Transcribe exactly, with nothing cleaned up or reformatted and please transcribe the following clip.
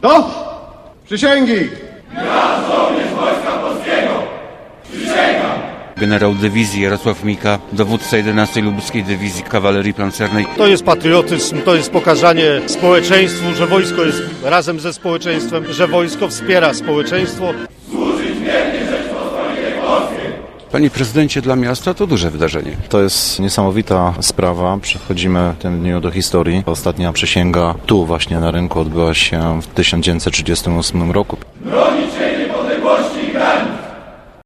Dość! Przysięgi! Ja, żołnierz Wojska Polskiego, przysięgam! Generał dywizji Jarosław Mika, dowódca jedenastej Lubuskiej Dywizji Kawalerii Pancernej. To jest patriotyzm, to jest pokazanie społeczeństwu, że wojsko jest razem ze społeczeństwem, że wojsko wspiera społeczeństwo. Służyć wiernie Rzeczpospolitej Polskiej. Panie prezydencie, dla miasta to duże wydarzenie. To jest niesamowita sprawa. Przechodzimy w tym dniu do historii. Ostatnia przysięga tu właśnie na rynku odbyła się w tysiąc dziewięćset trzydziestym ósmym roku. Bronić